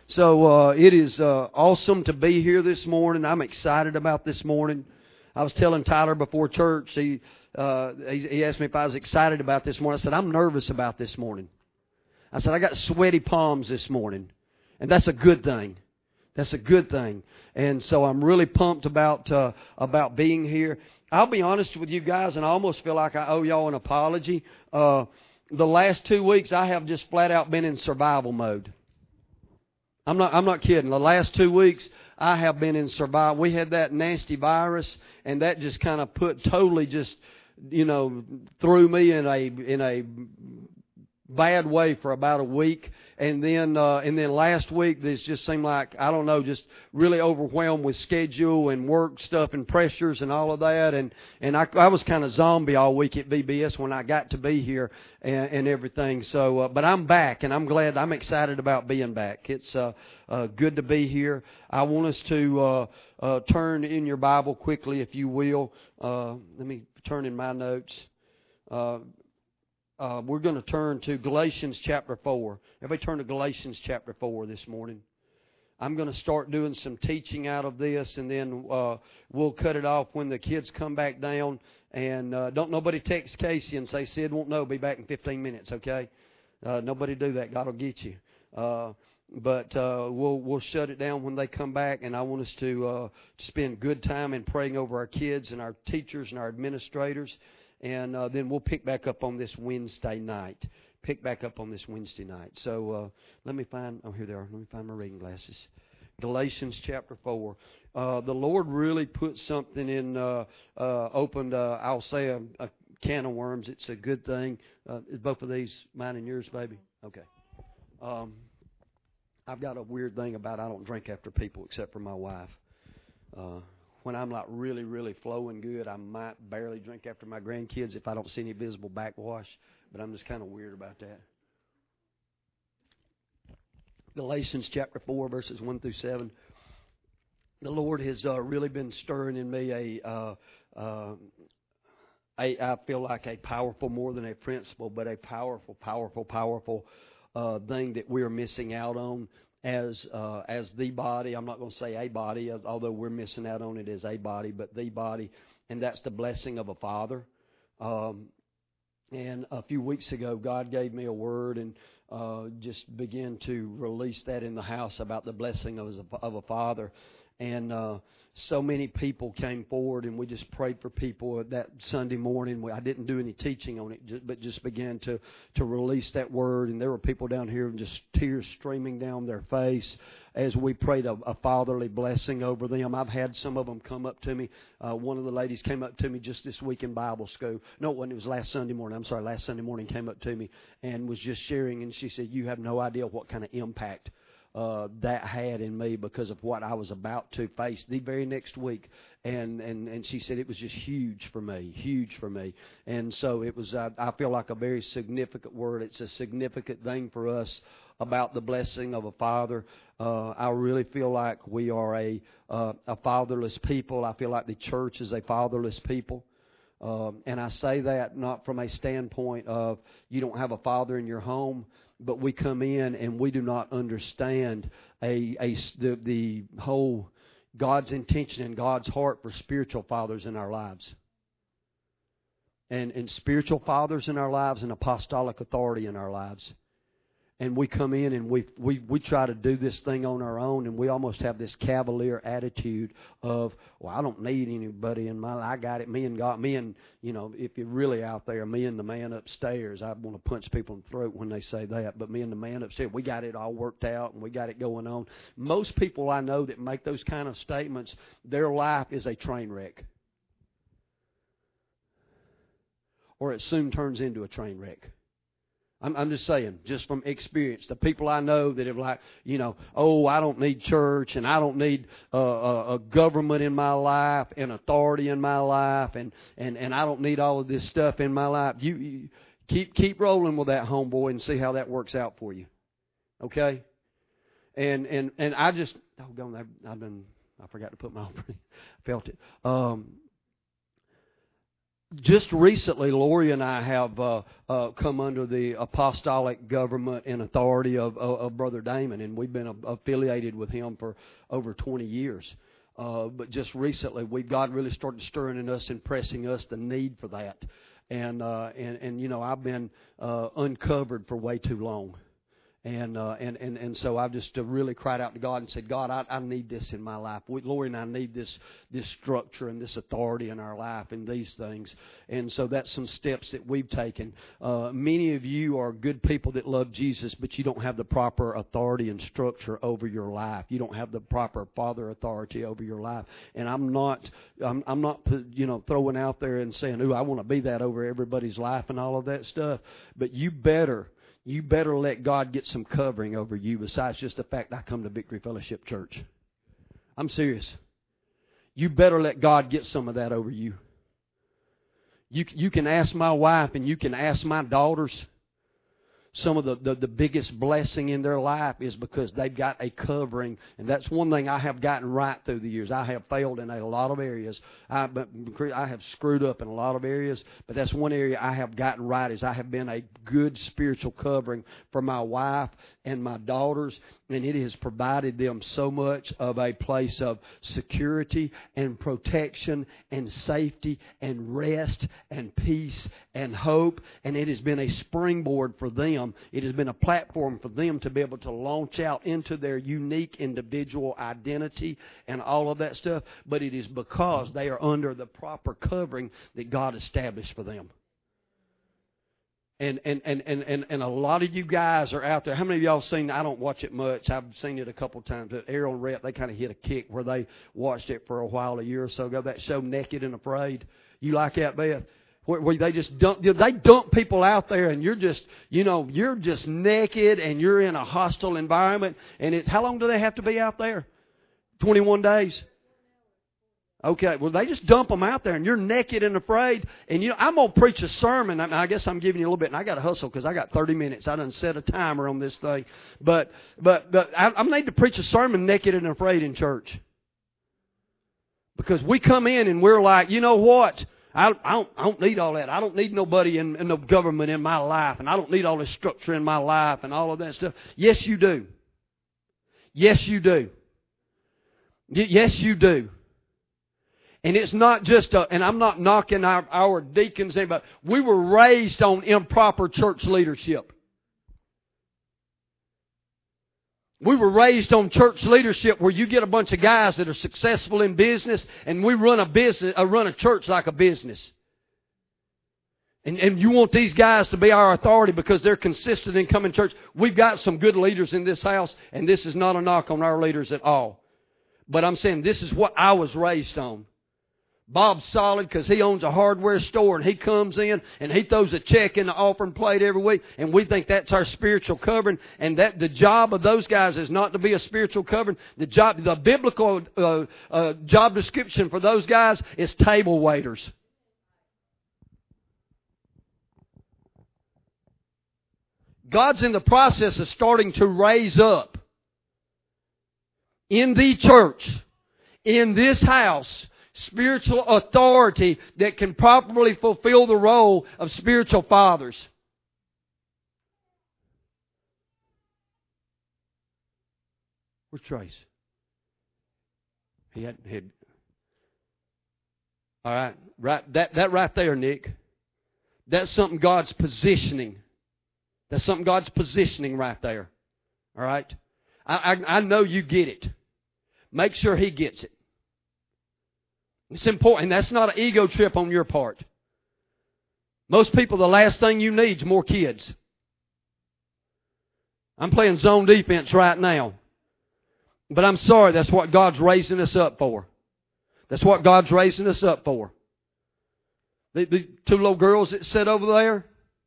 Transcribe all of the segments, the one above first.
So it is awesome to be here this morning. I'm excited about this morning. I was telling Tyler before church, he asked me if I was excited about this morning. I said, I'm nervous about this morning. I said, I got sweaty palms this morning. And that's a good thing. That's a good thing. And so I'm really pumped about being here. I'll be honest with you guys, and I almost feel like I owe y'all an apology. The last 2 weeks, I have just flat out been in survival mode. I'm not kidding. The last 2 weeks, I have been in survival. We had that nasty virus, and that just kind of totally threw me in a bad way for about a week. And then last week, this just seemed like, I don't know, just really overwhelmed with schedule and work stuff and pressures and all of that. And I was kind of zombie all week at VBS when I got to be here and everything. So, but I'm back, and I'm glad, I'm excited about being back. It's good to be here. I want us to turn in your Bible quickly, if you will. Let me turn in my notes. We're going to turn to Galatians chapter 4. Everybody turn to Galatians chapter 4 this morning. I'm going to start doing some teaching out of this, and then we'll cut it off when the kids come back down. And don't nobody text Casey and say, Sid won't know, be back in 15 minutes, okay? Nobody do that. God will get you. But we'll shut it down when they come back, and I want us to spend good time in praying over our kids and our teachers and our administrators. And then we'll pick back up on this Wednesday night. So let me find, here they are. Let me find my reading glasses. Galatians chapter 4. The Lord really put something in, opened, I'll say, a can of worms. It's a good thing. Is both of these mine and yours, baby? Okay. I've got a weird thing about I don't drink after people except for my wife. When I'm like really, really flowing good, I might barely drink after my grandkids if I don't see any visible backwash. But I'm just kind of weird about that. Galatians chapter 4, verses 1 through 7. The Lord has really been stirring in me I feel like a powerful, more than a principle, but a powerful thing that we're missing out on. As the body, I'm not going to say a body, although we're missing out on it as a body, but the body, and that's the blessing of a father. And a few weeks ago, God gave me a word and just began to release that in the house about the blessing of a father. And so many people came forward, and we just prayed for people that Sunday morning. I didn't do any teaching on it, but just began to release that word. And there were people down here and just tears streaming down their face as we prayed a fatherly blessing over them. I've had some of them come up to me. One of the ladies came up to me just this week in Bible school. No, it was last Sunday morning. I'm sorry, last Sunday morning came up to me and was just sharing. And she said, you have no idea what kind of impact that had in me because of what I was about to face the very next week. And she said it was just huge for me. And so it was, I feel like a very significant word. It's a significant thing for us about the blessing of a father. I really feel like we are a fatherless people. I feel like the church is a fatherless people. And I say that not from a standpoint of you don't have a father in your home, but we come in and we do not understand the whole God's intention and God's heart for spiritual fathers in our lives. And spiritual fathers in our lives and apostolic authority in our lives. And we come in and we try to do this thing on our own, and we almost have this cavalier attitude of, well, I don't need anybody in my life. I got it. Me and God, if you're really out there, me and the man upstairs. I want to punch people in the throat when they say that, but me and the man upstairs, we got it all worked out and we got it going on. Most people I know that make those kind of statements, their life is a train wreck. Or it soon turns into a train wreck. I'm just saying, just from experience, the people I know that have I don't need church and I don't need a government in my life and authority in my life and I don't need all of this stuff in my life. You keep rolling with that, homeboy, and see how that works out for you. Okay? And I just I forgot to put my offering. Felt it. just recently, Lori and I have come under the apostolic government and authority of Brother Damon, and we've been affiliated with him for over 20 years. But just recently, God really started stirring in us and pressing us the need for that. And I've been uncovered for way too long. And so I've just really cried out to God and said, God, I need this in my life. Lori and I need this structure and this authority in our life and these things. And so that's some steps that we've taken. Many of you are good people that love Jesus, but you don't have the proper authority and structure over your life. You don't have the proper father authority over your life. And I'm not throwing out there and saying, ooh, I want to be that over everybody's life and all of that stuff. But you better let God get some covering over you besides just the fact I come to Victory Fellowship Church. I'm serious. You better let God get some of that over you. You can ask my wife and you can ask my daughters. Some of the biggest blessing in their life is because they've got a covering. And that's one thing I have gotten right through the years. I have failed in a lot of areas. I have screwed up in a lot of areas. But that's one area I have gotten right is I have been a good spiritual covering for my wife and my daughters. And it has provided them so much of a place of security and protection and safety and rest and peace and hope. And it has been a springboard for them. It has been a platform for them to be able to launch out into their unique individual identity and all of that stuff. But it is because they are under the proper covering that God established for them. And a lot of you guys are out there. How many of y'all seen, I don't watch it much, I've seen it a couple times, but Errol and Rep, they kind of hit a kick where they watched it for a while, a year or so ago, that show Naked and Afraid. You like that, Beth? Where they just dump people out there and you're just naked and you're in a hostile environment. And how long do they have to be out there? 21 days. Okay, well, they just dump them out there, and you're naked and afraid. And, I'm going to preach a sermon. I guess I'm giving you a little bit, and I got to hustle because I got 30 minutes. I done set a timer on this thing. But I need to preach a sermon naked and afraid in church. Because we come in and we're like, you know what? I don't need all that. I don't need nobody in the government in my life, and I don't need all this structure in my life and all of that stuff. Yes, you do. Yes, you do. Yes, you do. And it's not just and I'm not knocking our deacons, but we were raised on improper church leadership. We were raised on church leadership where you get a bunch of guys that are successful in business, and we run a church like a business. And you want these guys to be our authority because they're consistent in coming to church. We've got some good leaders in this house, and this is not a knock on our leaders at all. But I'm saying this is what I was raised on. Bob's solid because he owns a hardware store, and he comes in and he throws a check in the offering plate every week, and we think that's our spiritual covering. And that the job of those guys is not to be a spiritual covering. The biblical job description for those guys is table waiters. God's in the process of starting to raise up in the church, in this house, spiritual authority that can properly fulfill the role of spiritual fathers. Where's Trace? He hadn't. All right, that right there, Nick. That's something God's positioning. That's something God's positioning right there. All right, I know you get it. Make sure he gets it. It's important. And that's not an ego trip on your part. Most people, the last thing you need is more kids. I'm playing zone defense right now. But I'm sorry, that's what God's raising us up for. That's what God's raising us up for. The two little girls that sit over there,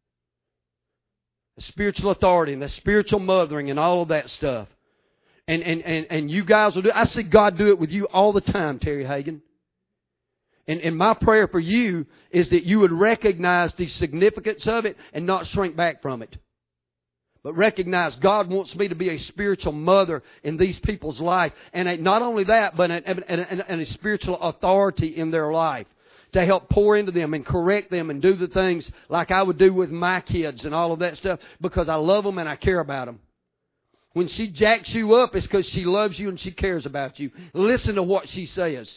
the spiritual authority and the spiritual mothering and all of that stuff. And you guys will do it. I see God do it with you all the time, Terry Hagan. And my prayer for you is that you would recognize the significance of it and not shrink back from it. But recognize God wants me to be a spiritual mother in these people's life. And not only that, but a spiritual authority in their life. to help pour into them and correct them and do the things like I would do with my kids and all of that stuff because I love them and I care about them. When she jacks you up, it's because she loves you and she cares about you. Listen to what she says.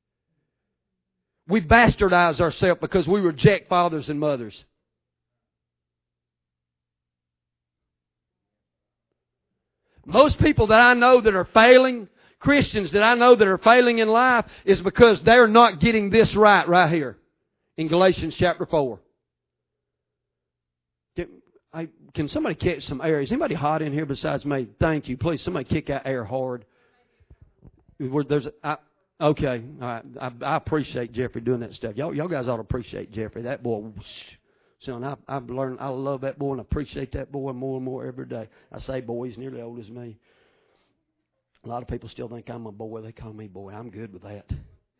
We bastardize ourselves because we reject fathers and mothers. Most people that I know that are failing, Christians that I know that are failing in life, is because they're not getting this right here in Galatians chapter 4. Can somebody catch some air? Is anybody hot in here besides me? Thank you. Please, somebody kick that air hard. Okay. All right. I appreciate Jeffrey doing that stuff. Y'all guys ought to appreciate Jeffrey. That boy, son, I've learned I love that boy and appreciate that boy more and more every day. I say boy, he's nearly old as me. A lot of people still think I'm a boy. They call me boy. I'm good with that.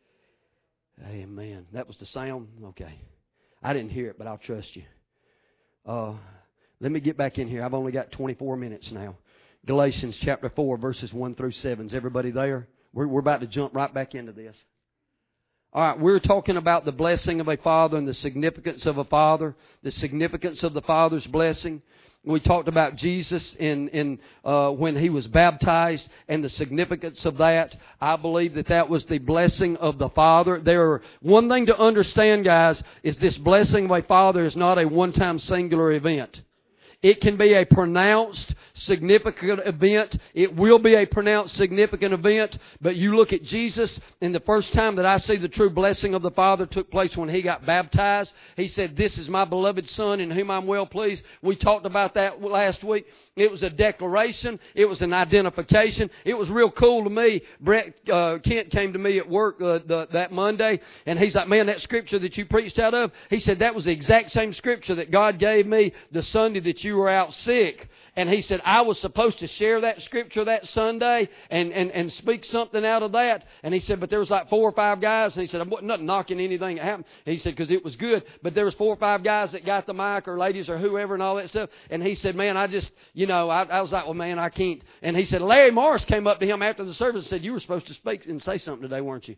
Amen. That was the sound? Okay. I didn't hear it, but I'll trust you. Let me get back in here. I've only got 24 minutes now. Galatians chapter 4, verses 1 through 7. Is everybody there? We're about to jump right back into this. All right, we're talking about the blessing of a father and the significance of a father, the significance of the father's blessing. We talked about Jesus when He was baptized and the significance of that. I believe that was the blessing of the Father. One thing to understand, guys, is this blessing of a father is not a one-time singular event. It can be a pronounced, significant event. It will be a pronounced, significant event. But you look at Jesus, and the first time that I see the true blessing of the Father took place when He got baptized. He said, "This is my beloved Son in whom I'm well pleased." We talked about that last week. It was a declaration. It was an identification. It was real cool to me. Kent came to me at work that Monday, and he's like, "Man, that scripture that you preached out of," he said, "that was the exact same scripture that God gave me the Sunday that you were out sick." And he said, "I was supposed to share that scripture that Sunday and speak something out of that." And he said, "But there was like 4 or 5 guys." And he said, "I'm not knocking anything that happened." He said, "Because it was good. But there was 4 or 5 guys that got the mic, or ladies, or whoever, and all that stuff." And he said, "Man, I just, I was like, well, man, I can't." And he said, Larry Morris came up to him after the service and said, "You were supposed to speak and say something today, weren't you?"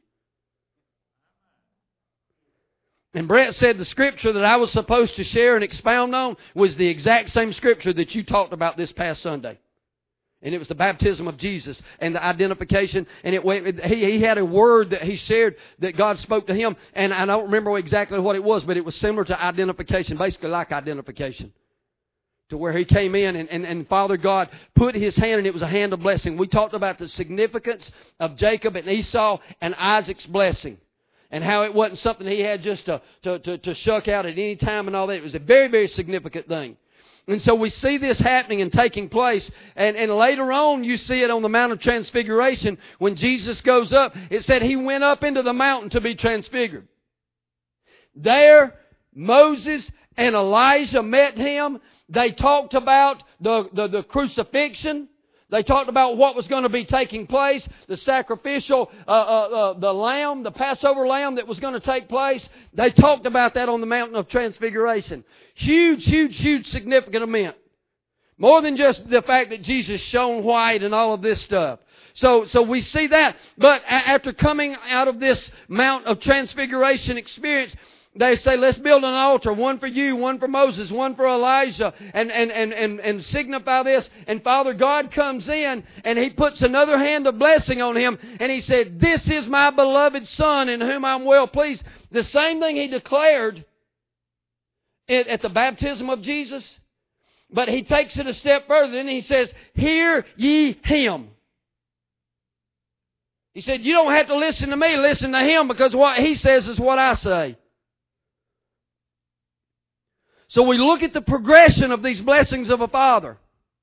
And Brett said the scripture that I was supposed to share and expound on was the exact same scripture that you talked about this past Sunday. And it was the baptism of Jesus and the identification. And he had a word that he shared that God spoke to him. And I don't remember exactly what it was, but it was similar to identification, basically like identification. To where he came in and Father God put His hand, and it was a hand of blessing. We talked about the significance of Jacob and Esau and Isaac's blessing. And how it wasn't something he had just to shuck out at any time and all that. It was a very, very significant thing. And so we see this happening and taking place. And later on you see it on the Mount of Transfiguration. When Jesus goes up, it said He went up into the mountain to be transfigured. There, Moses and Elijah met Him. They talked about the crucifixion. They talked about what was going to be taking place, the sacrificial, the lamb, the Passover lamb that was going to take place. They talked about that on the Mountain of Transfiguration. Huge, huge, huge significant event. More than just the fact that Jesus shone white and all of this stuff. So we see that. But after coming out of this Mount of Transfiguration experience, they say, "Let's build an altar, one for you, one for Moses, one for Elijah, and signify this." And Father God comes in, and He puts another hand of blessing on him, and He said, "This is my beloved Son in whom I'm well pleased." The same thing He declared at the baptism of Jesus, but He takes it a step further, and He says, "Hear ye Him." He said, "You don't have to listen to me, listen to Him, because what He says is what I say." So we look at the progression of these blessings of a father.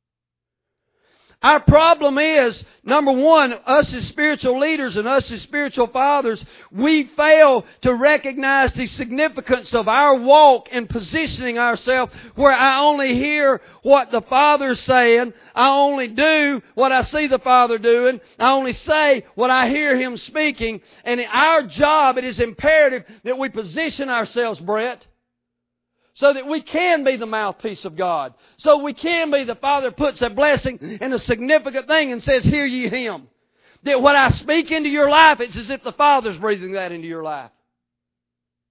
Our problem is, number one, us as spiritual leaders and us as spiritual fathers, we fail to recognize the significance of our walk and positioning ourselves where I only hear what the Father's saying, I only do what I see the Father doing, I only say what I hear Him speaking, and in our job, it is imperative that we position ourselves, Brett, so that we can be the mouthpiece of God. So we can be the Father puts a blessing and a significant thing and says, "Hear ye Him." That what I speak into your life, it's as if the Father's breathing that into your life.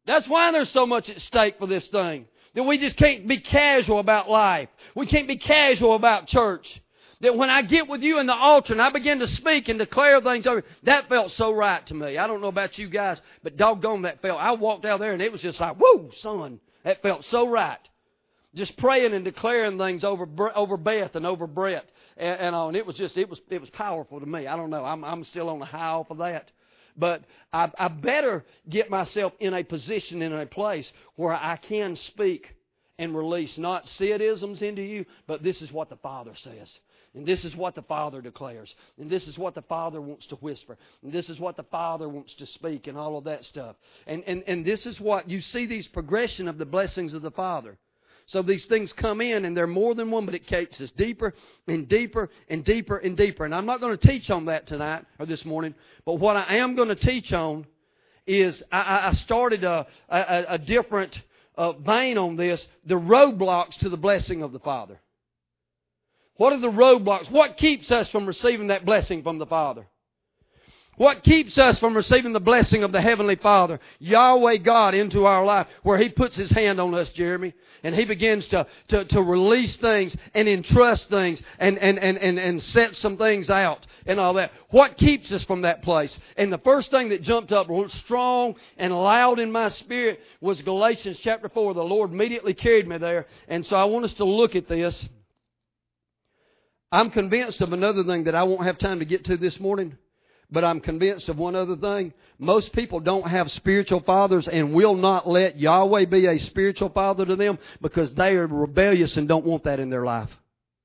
That's why there's so much at stake for this thing. That we just can't be casual about life. We can't be casual about church. That when I get with you in the altar and I begin to speak and declare things over, that felt so right to me. I don't know about you guys, but doggone that felt. I walked out there and it was just like, whoo, son, that felt so right. Just praying and declaring things over Beth and over Brett. And it was just, it was powerful to me. I don't know. I'm still on the high off of that. But I better get myself in a position, in a place where I can speak and release not Sid-isms into you, but this is what the Father says. And this is what the Father declares. And this is what the Father wants to whisper. And this is what the Father wants to speak and all of that stuff. And this is what, you see these progression of the blessings of the Father. So these things come in and they're more than one, but it takes us deeper and deeper and deeper and deeper. And I'm not going to teach on that tonight or this morning, but what I am going to teach on is I started a different vein on this, the roadblocks to the blessing of the Father. What are the roadblocks? What keeps us from receiving that blessing from the Father? What keeps us from receiving the blessing of the Heavenly Father, Yahweh God, into our life, where He puts His hand on us, Jeremy, and He begins to release things and entrust things and set some things out and all that. What keeps us from that place? And the first thing that jumped up strong and loud in my spirit was Galatians chapter 4. The Lord immediately carried me there. And so I want us to look at this. I'm convinced of another thing that I won't have time to get to this morning. But I'm convinced of one other thing. Most people don't have spiritual fathers and will not let Yahweh be a spiritual father to them because they are rebellious and don't want that in their life.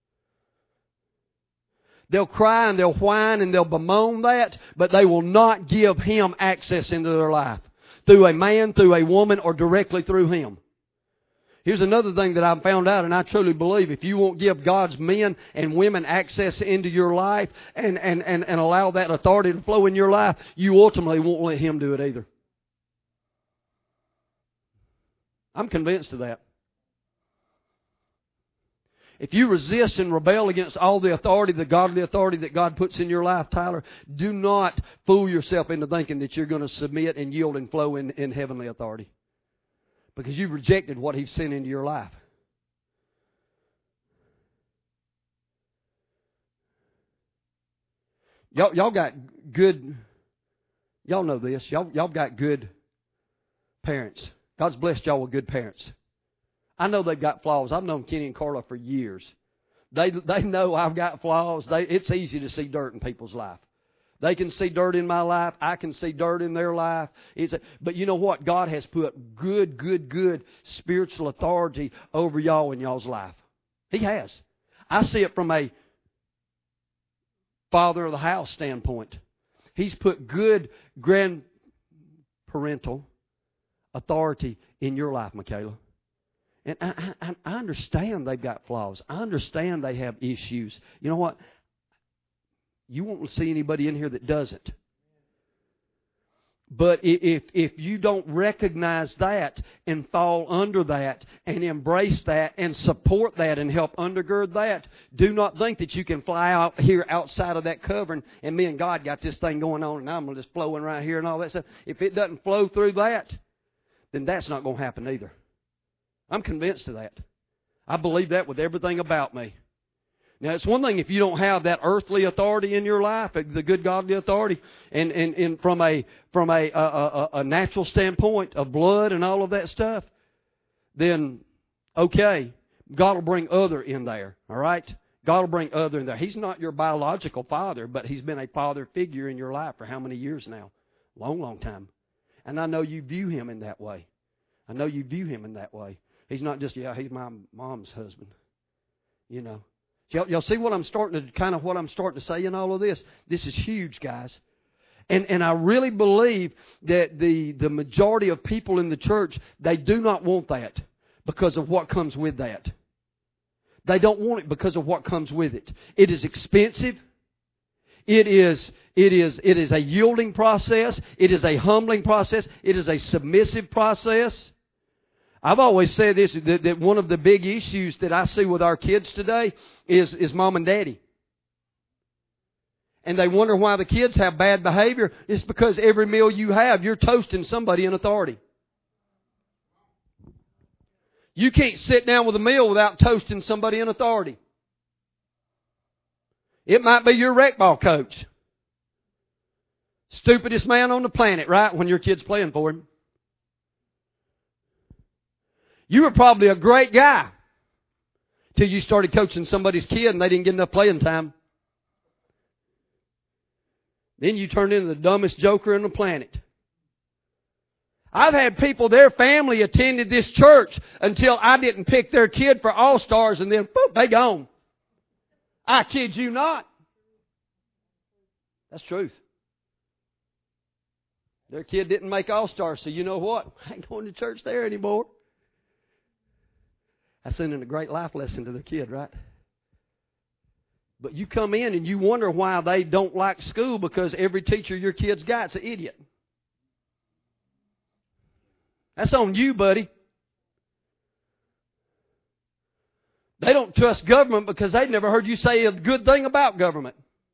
They'll cry and they'll whine and they'll bemoan that, but they will not give Him access into their life. Through a man, through a woman, or directly through Him. Here's another thing that I've found out, and I truly believe if you won't give God's men and women access into your life and allow that authority to flow in your life, you ultimately won't let Him do it either. I'm convinced of that. If you resist and rebel against all the authority, the godly authority that God puts in your life, Tyler, do not fool yourself into thinking that you're going to submit and yield and flow in heavenly authority. Because you've rejected what He's sent into your life. Y'all got good, y'all know this, y'all got good parents. God's blessed y'all with good parents. I know they've got flaws. I've known Kenny and Carla for years. They know I've got flaws. It's easy to see dirt in people's life. They can see dirt in my life. I can see dirt in their life. But you know what? God has put good spiritual authority over y'all in y'all's life. He has. I see it from a father of the house standpoint. He's put good grandparental authority in your life, Michaela. And I understand they've got flaws. I understand they have issues. You know what? You won't see anybody in here that doesn't. But if you don't recognize that and fall under that and embrace that and support that and help undergird that, do not think that you can fly out here outside of that covering and me and God got this thing going on and I'm just flowing right here and all that stuff. If it doesn't flow through that, then that's not going to happen either. I'm convinced of that. I believe that with everything about me. Now, it's one thing if you don't have that earthly authority in your life, the good godly authority, and from a natural standpoint of blood and all of that stuff, then, okay, God will bring other in there, all right? God will bring other in there. He's not your biological father, but He's been a father figure in your life for how many years now? Long time. And I know you view Him in that way. I know you view Him in that way. He's not just, He's my mom's husband, you know. Y'all see what I'm starting to say in all of this? This is huge, guys. And I really believe that the majority of people in the church, they do not want that because of what comes with that. They don't want it because of what comes with it. It is expensive. It is a yielding process. It is a humbling process. It is a submissive process. I've always said this, that one of the big issues that I see with our kids today is mom and daddy. And they wonder why the kids have bad behavior. It's because every meal you have, you're toasting somebody in authority. You can't sit down with a meal without toasting somebody in authority. It might be your rec ball coach. Stupidest man on the planet, right? When your kid's playing for him. You were probably a great guy till you started coaching somebody's kid and they didn't get enough playing time. Then you turned into the dumbest joker on the planet. I've had people, their family attended this church until I didn't pick their kid for All-Stars, and then, boop, they gone. I kid you not. That's truth. Their kid didn't make All-Stars, so you know what? I ain't going to church there anymore. That's sending a great life lesson to their kid, right? But you come in and you wonder why they don't like school, because every teacher your kid's got's an idiot. That's on you, buddy. They don't trust government because they've never heard you say a good thing about government.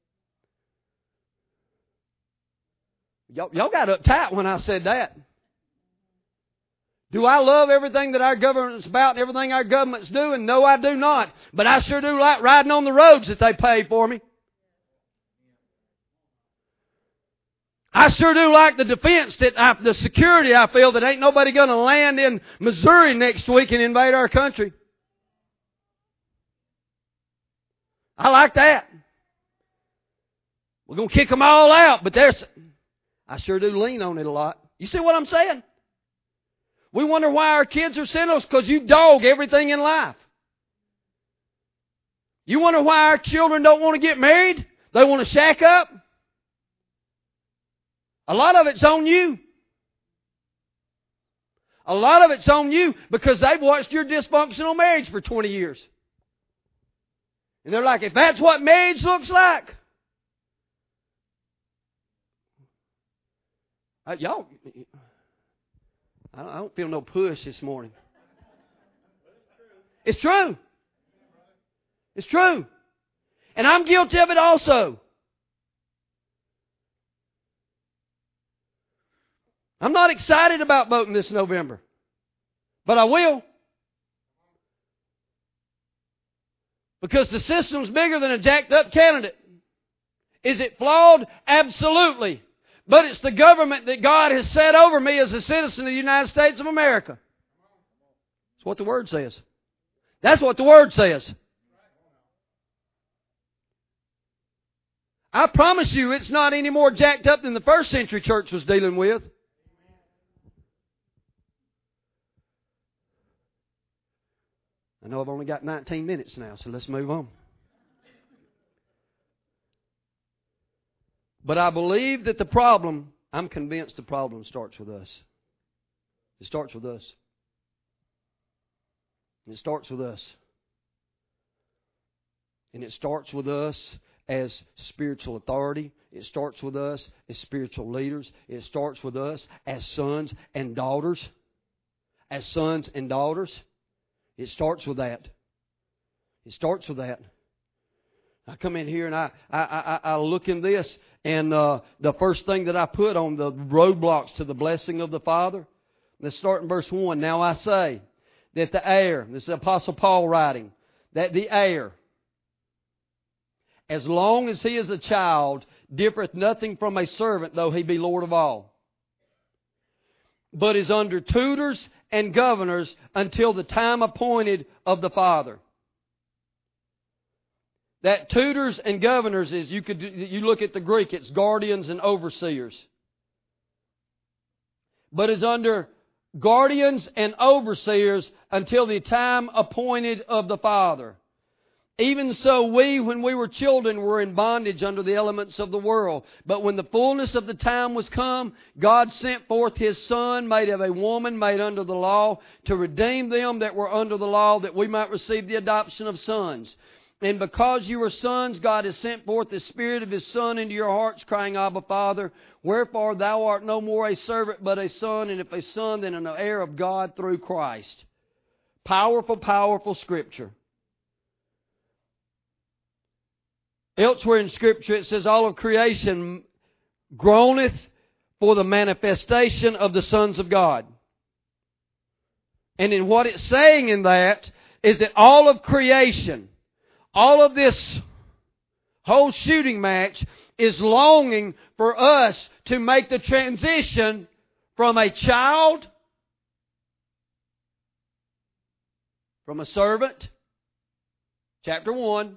Y'all got uptight when I said that. Do I love everything that our government's about and everything our government's doing? No, I do not. But I sure do like riding on the roads that they pay for me. I sure do like the defense, the security I feel that ain't nobody going to land in Missouri next week and invade our country. I like that. We're going to kick them all out, but I sure do lean on it a lot. You see what I'm saying? We wonder why our kids are sinners, because you dog everything in life. You wonder why our children don't want to get married? They want to shack up? A lot of it's on you. A lot of it's on you because they've watched your dysfunctional marriage for 20 years. And they're like, if that's what marriage looks like. Y'all, I don't feel no push this morning. It's true. It's true. And I'm guilty of it also. I'm not excited about voting this November. But I will. Because the system's bigger than a jacked up candidate. Is it flawed? Absolutely. But it's the government that God has set over me as a citizen of the United States of America. That's what the Word says. That's what the Word says. I promise you it's not any more jacked up than the first century church was dealing with. I know I've only got 19 minutes now, so let's move on. But I believe that I'm convinced the problem starts with us. It starts with us. It starts with us. And it starts with us as spiritual authority. It starts with us as spiritual leaders. It starts with us as sons and daughters. As sons and daughters. It starts with that. It starts with that. I come in here and I look in this, and the first thing that I put on the roadblocks to the blessing of the Father, let's start in verse 1. Now I say that the heir, this is the Apostle Paul writing, that the heir, as long as he is a child, differeth nothing from a servant, though he be Lord of all, but is under tutors and governors until the time appointed of the Father. That tutors and governors is, you look at the Greek, it's guardians and overseers. But is under guardians and overseers until the time appointed of the Father. Even so we, when we were children, were in bondage under the elements of the world. But when the fullness of the time was come, God sent forth His Son, made of a woman, made under the law, to redeem them that were under the law, that we might receive the adoption of sons. And because you are sons, God has sent forth the Spirit of His Son into your hearts, crying, Abba, Father. Wherefore thou art no more a servant, but a son, and if a son, then an heir of God through Christ. Powerful, powerful Scripture. Elsewhere in Scripture it says, all of creation groaneth for the manifestation of the sons of God. And in what it's saying in that is that all of creation, all of this whole shooting match is longing for us to make the transition from a child, from a servant, chapter 1,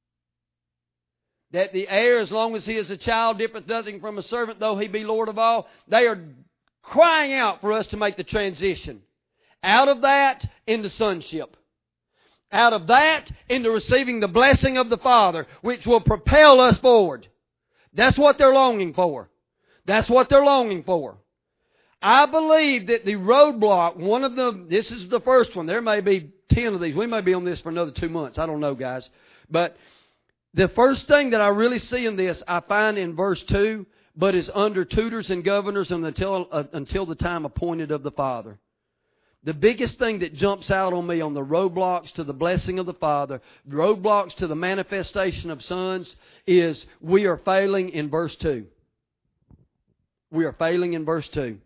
that the heir, as long as he is a child, differeth nothing from a servant, though he be Lord of all. They are crying out for us to make the transition. Out of that into sonship. Out of that into receiving the blessing of the Father, which will propel us forward. That's what they're longing for. That's what they're longing for. I believe that the roadblock, this is the first one. There may be 10 of these. We may be on this for another 2 months. I don't know, guys. But the first thing that I really see in this, I find in verse 2, but is under tutors and governors until the time appointed of the Father. The biggest thing that jumps out on me on the roadblocks to the blessing of the Father, roadblocks to the manifestation of sons, is we are failing in verse 2. We are failing in verse 2.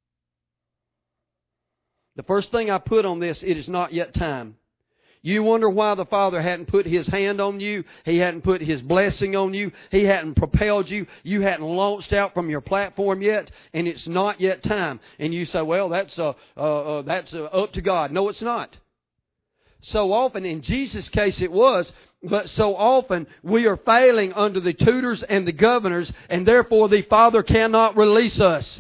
The first thing I put on this, it is not yet time. You wonder why the Father hadn't put His hand on you. He hadn't put His blessing on you. He hadn't propelled you. You hadn't launched out from your platform yet, and it's not yet time. And you say, well, that's up to God. No, it's not. So often, in Jesus' case it was, but so often we are failing under the tutors and the governors, and therefore the Father cannot release us.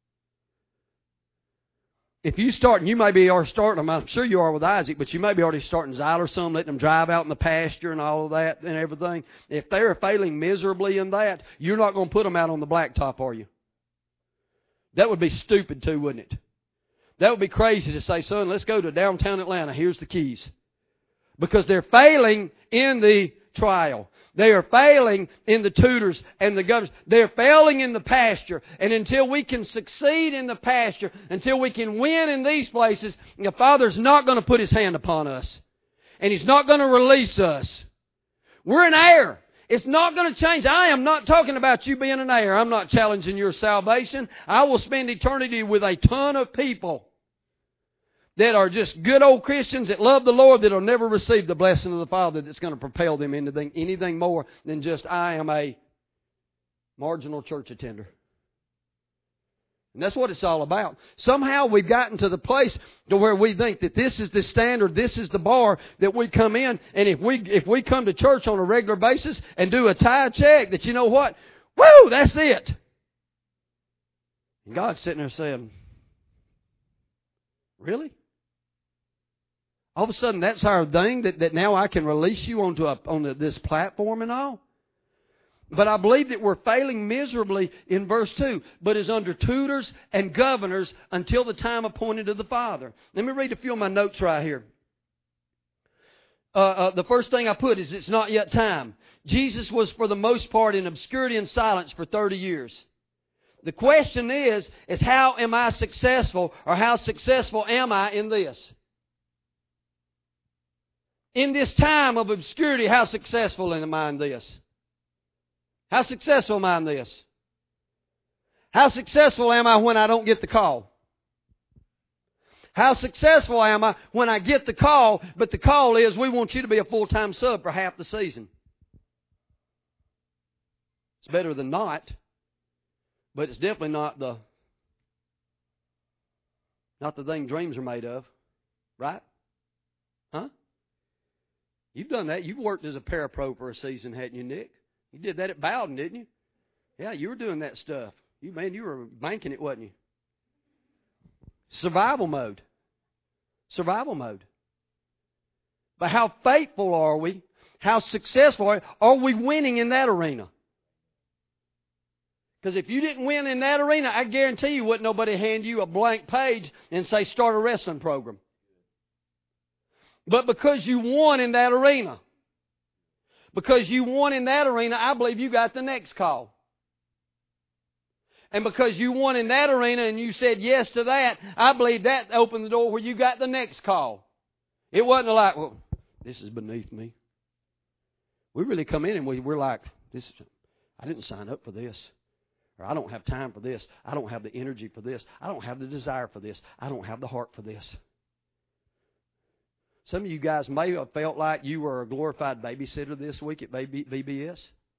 If you start, and you may be already starting them, I'm sure you are with Isaac, but you may be already starting Zyler or some, letting them drive out in the pasture and all of that and everything. If they're failing miserably in that, you're not going to put them out on the blacktop, are you? That would be stupid too, wouldn't it? That would be crazy to say, son, let's go to downtown Atlanta. Here's the keys. Because they're failing in the trial. They are failing in the tutors and the governors. They're failing in the pasture. And until we can succeed in the pasture, until we can win in these places, the Father's not going to put His hand upon us. And He's not going to release us. We're an heir. It's not going to change. I am not talking about you being an heir. I'm not challenging your salvation. I will spend eternity with a ton of people that are just good old Christians that love the Lord that will never receive the blessing of the Father that's going to propel them into anything more than just I am a marginal church attender. And that's what it's all about. Somehow we've gotten to the place to where we think that this is the standard, this is the bar that we come in, and if we come to church on a regular basis and do a tithe check, that you know what? Woo, that's it. And God's sitting there saying, really? All of a sudden, that's our thing, that now I can release you onto this platform and all? But I believe that we're failing miserably in verse 2, but is under tutors and governors until the time appointed of the Father. Let me read a few of my notes right here. The first thing I put is it's not yet time. Jesus was for the most part in obscurity and silence for 30 years. The question is how am I successful, or how successful am I in this? In this time of obscurity, how successful am I in this? How successful am I in this? How successful am I when I don't get the call? How successful am I when I get the call, but the call is we want you to be a full-time sub for half the season? It's better than not, but it's definitely not the thing dreams are made of, right? Huh? You've done that. You've worked as a parapro for a season, hadn't you, Nick? You did that at Bowden, didn't you? Yeah, you were doing that stuff. You were banking it, wasn't you? Survival mode. Survival mode. But how faithful are we? How successful are we? Are we winning in that arena? Because if you didn't win in that arena, I guarantee you wouldn't nobody hand you a blank page and say, start a wrestling program. But because you won in that arena, I believe you got the next call. And because you won in that arena and you said yes to that, I believe that opened the door where you got the next call. It wasn't like, well, this is beneath me. We really come in and we're like, I didn't sign up for this. Or I don't have time for this. I don't have the energy for this. I don't have the desire for this. I don't have the heart for this. Some of you guys may have felt like you were a glorified babysitter this week at VBS.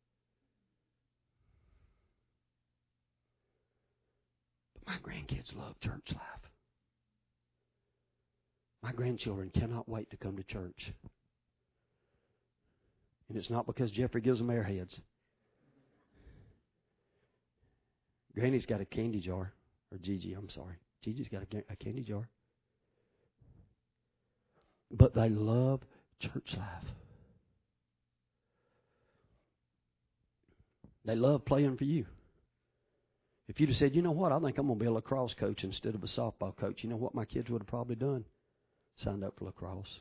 But my grandkids love church life. My grandchildren cannot wait to come to church. And it's not because Jeffrey gives them airheads. Granny's got a candy jar. Or Gigi, I'm sorry. Gigi's got a candy jar. But they love church life. They love playing for you. If you'd have said, you know what, I think I'm going to be a lacrosse coach instead of a softball coach, you know what my kids would have probably done? Signed up for lacrosse.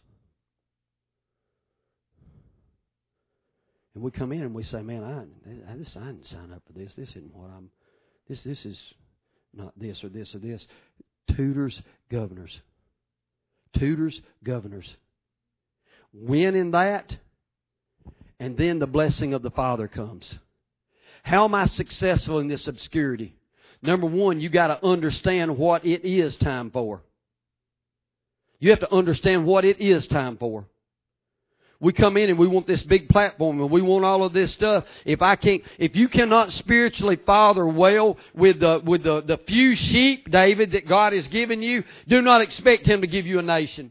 And we come in and we say, man, I didn't sign up for this. This isn't what I'm... This is not this or this or this. Tutors, governors. Tutors, governors. Win in that, and then the blessing of the Father comes. How am I successful in this obscurity? Number one, you got to understand what it is time for. You have to understand what it is time for. We come in and we want this big platform and we want all of this stuff. If you cannot spiritually father well with the few sheep, David, that God has given you, do not expect Him to give you a nation.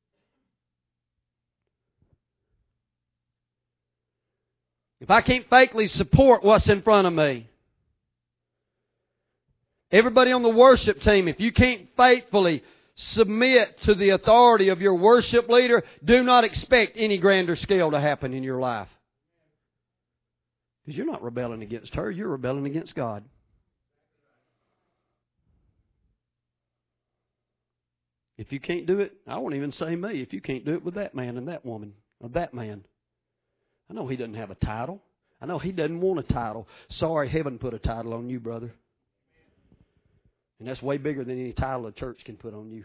If I can't faithfully support what's in front of me, everybody on the worship team, if you can't faithfully submit to the authority of your worship leader, do not expect any grander scale to happen in your life. Because you're not rebelling against her, you're rebelling against God. If you can't do it, I won't even say me, if you can't do it with that man and that woman, or that man. I know he doesn't have a title. I know he doesn't want a title. Sorry, heaven put a title on you, brother. And that's way bigger than any title a church can put on you.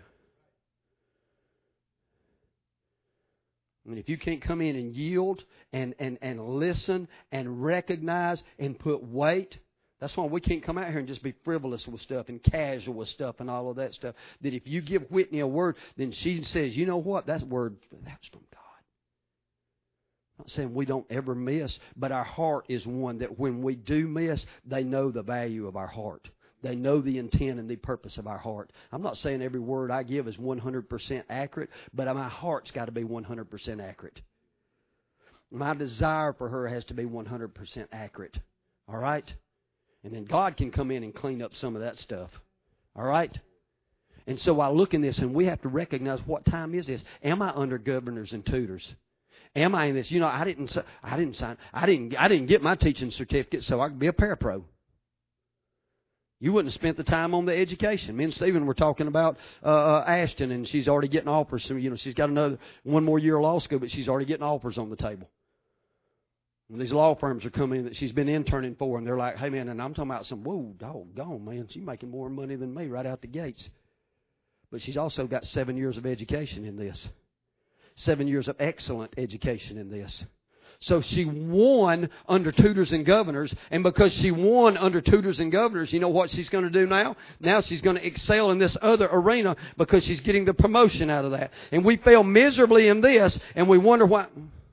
I mean, if you can't come in and yield and listen and recognize and put weight, that's why we can't come out here and just be frivolous with stuff and casual with stuff and all of that stuff. That if you give Whitney a word, then she says, you know what, that's word, that's from God. I'm not saying we don't ever miss, but our heart is one that when we do miss, they know the value of our heart. They know the intent and the purpose of our heart. I'm not saying every word I give is 100% accurate, but my heart's got to be 100% accurate. My desire for her has to be 100% accurate. All right? And then God can come in and clean up some of that stuff. All right? And so I look in this and we have to recognize what time is this. Am I under governors and tutors? Am I in this? You know, I didn't get my teaching certificate so I could be a parapro. You wouldn't have spent the time on the education. Me and Stephen were talking about Ashton, and she's already getting offers. So, you know, she's got one more year of law school, but she's already getting offers on the table. And these law firms are coming in that she's been interning for, and they're like, hey, man, and I'm talking about whoa, doggone, man, she's making more money than me right out the gates. But she's also got 7 years of education in this. 7 years of excellent education in this. So she won under tutors and governors, and because she won under tutors and governors, you know what she's going to do now? Now she's going to excel in this other arena because she's getting the promotion out of that. And we fail miserably in this, and we wonder why.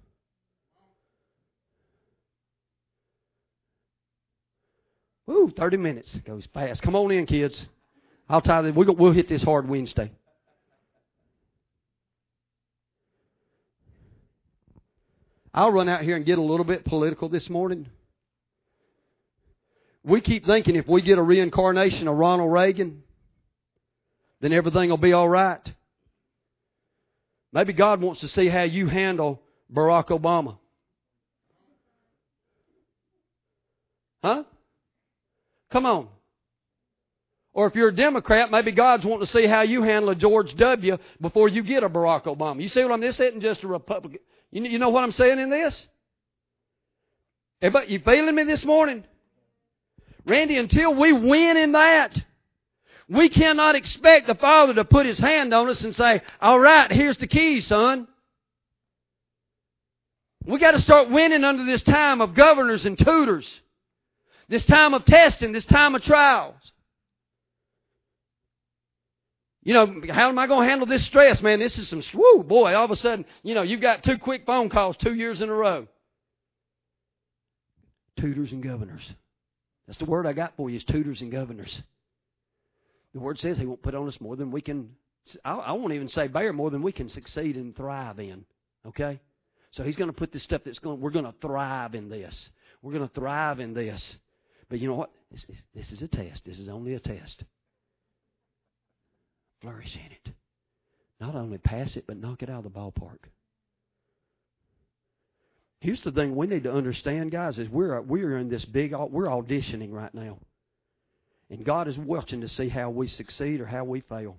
Ooh, 30 minutes goes fast. Come on in, kids. I'll tell you, we'll hit this hard Wednesday. I'll run out here and get a little bit political this morning. We keep thinking if we get a reincarnation of Ronald Reagan, then everything will be all right. Maybe God wants to see how you handle Barack Obama. Huh? Come on. Or if you're a Democrat, maybe God's wanting to see how you handle a George W. before you get a Barack Obama. You see what I'm saying? This isn't just a Republican. You know what I'm saying in this? Everybody, you feeling me this morning? Randy, until we win in that, we cannot expect the Father to put His hand on us and say, all right, here's the keys, son. We got to start winning under this time of governors and tutors. This time of testing, this time of trials. You know, how am I going to handle this stress, man? This is some, whoo, boy, all of a sudden, you know, you've got 2 quick phone calls 2 years in a row. Tutors and governors. That's the word I got for you, is tutors and governors. The Word says He won't put on us more than we can, I won't even say bear, more than we can succeed and thrive in. Okay? So He's going to put this stuff we're going to thrive in this. We're going to thrive in this. But you know what? This is a test. This is only a test. Flourish in it. Not only pass it, but knock it out of the ballpark. Here's the thing we need to understand, guys, is we're in this we're auditioning right now. And God is watching to see how we succeed or how we fail.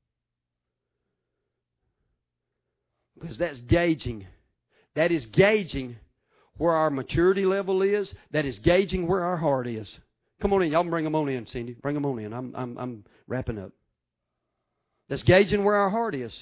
Because that's gauging. That is gauging where our maturity level is. That is gauging where our heart is. Come on in. Y'all bring them on in, Cindy. Bring them on in. I'm wrapping up. That's gauging where our heart is.